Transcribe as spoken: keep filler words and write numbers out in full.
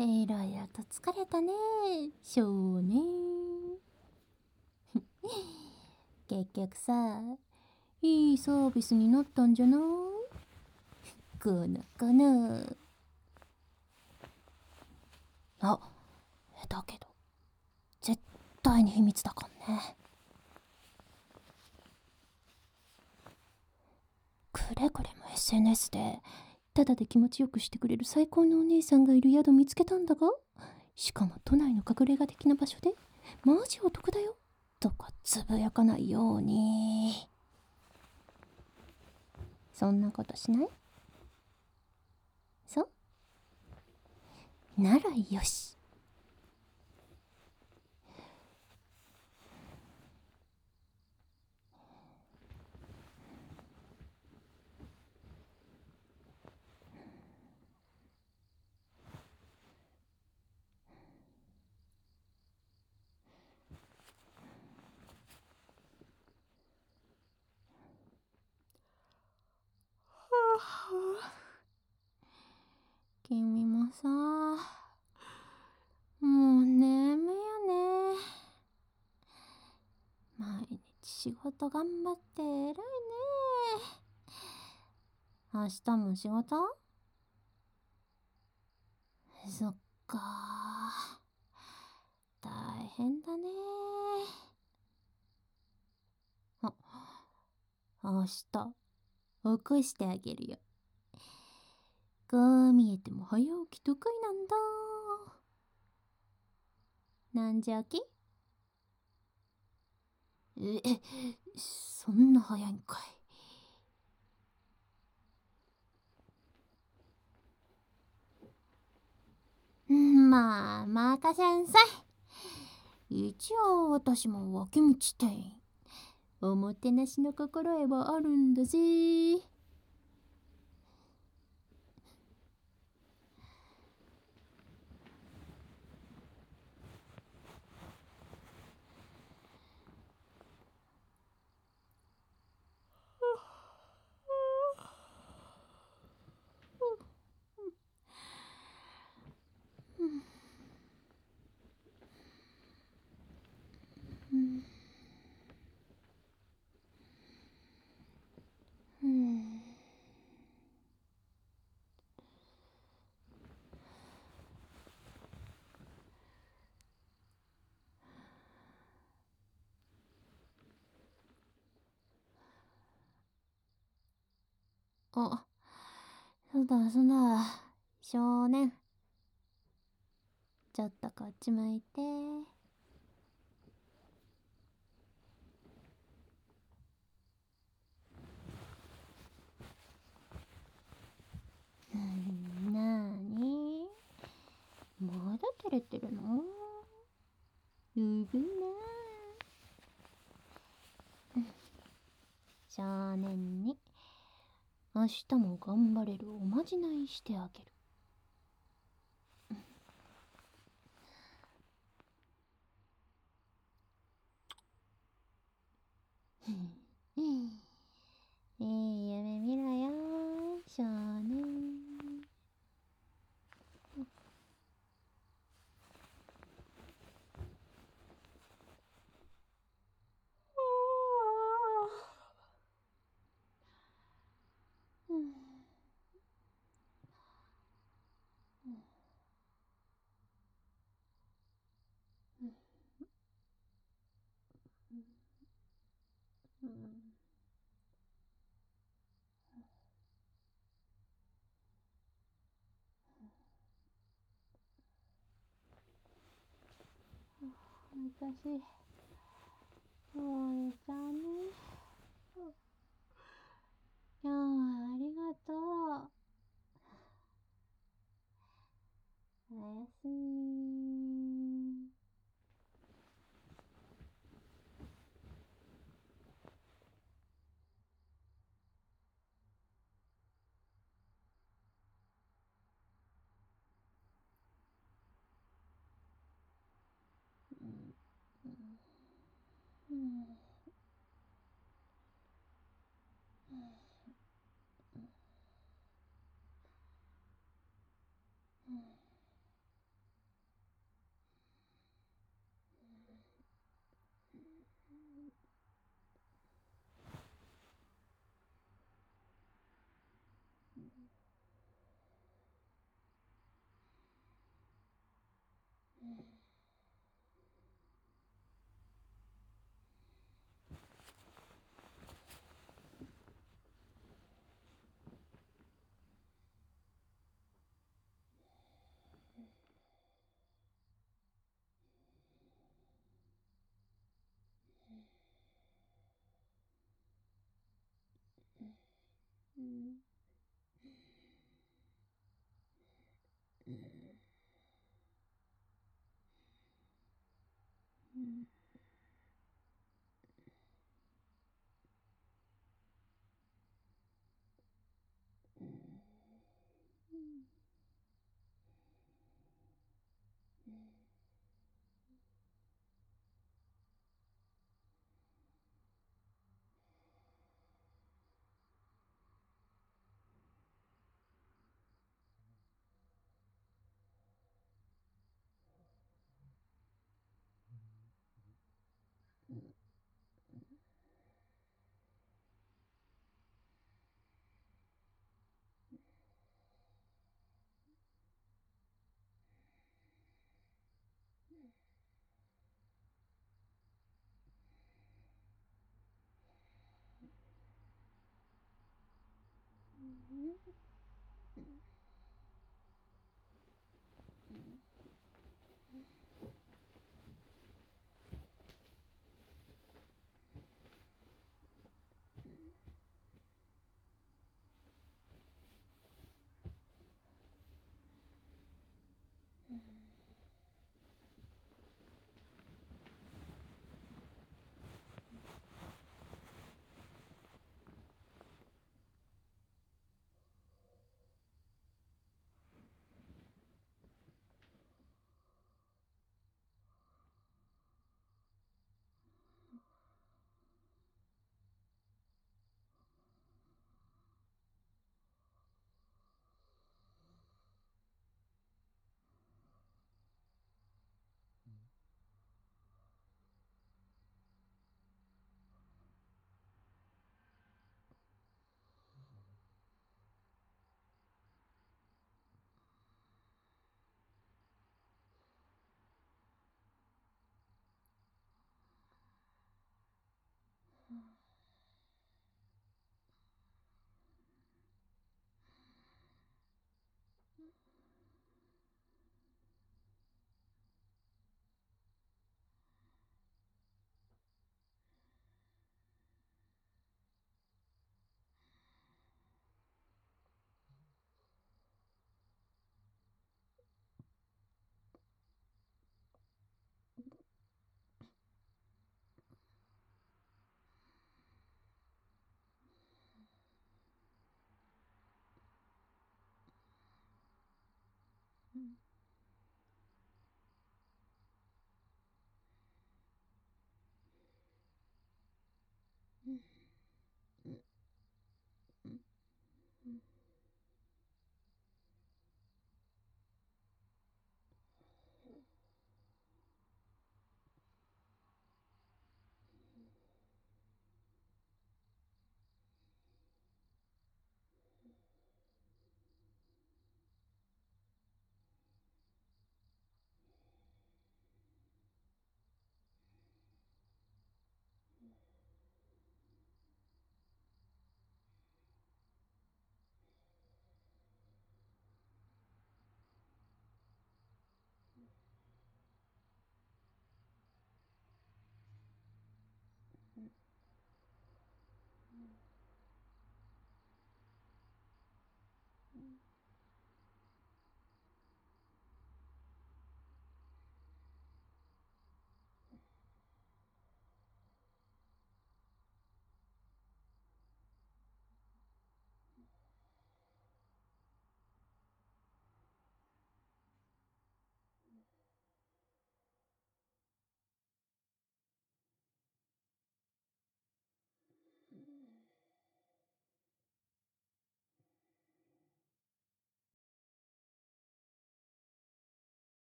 いろいろと疲れたね、少年。結局さ、いいサービスになったんじゃない？このこの。あ、だけど、絶対に秘密だからね。くれぐれも エスエヌエス で、ただで気持ちよくしてくれる最高のお姉さんがいる宿見つけたんだが、しかも都内の隠れ家的な場所で、マジお得だよ、とかつぶやかないように。そんなことしない？そう？ならよし。君もさ、もう眠いよね。毎日仕事頑張って偉いね。明日も仕事？そっか、大変だね。あ、明日起こしてあげるよ。こう見えても早起き得意なんだ。何時起き？え、そんな早いんかい。まあ、任せんさい。一応私も脇道店員。おもてなしの心得はあるんだぜ。うん。あ、そうだそうだ、少年。ちょっとこっち向いて。うん、なーに？まだ照れてるの？うぶな。少年に明日も頑張れるおまじないしてあげる。いい夢見ろよ、少年。私、もう寝ちゃうね。今日はありがとう。おやすみ。うん。 うんうんうんうん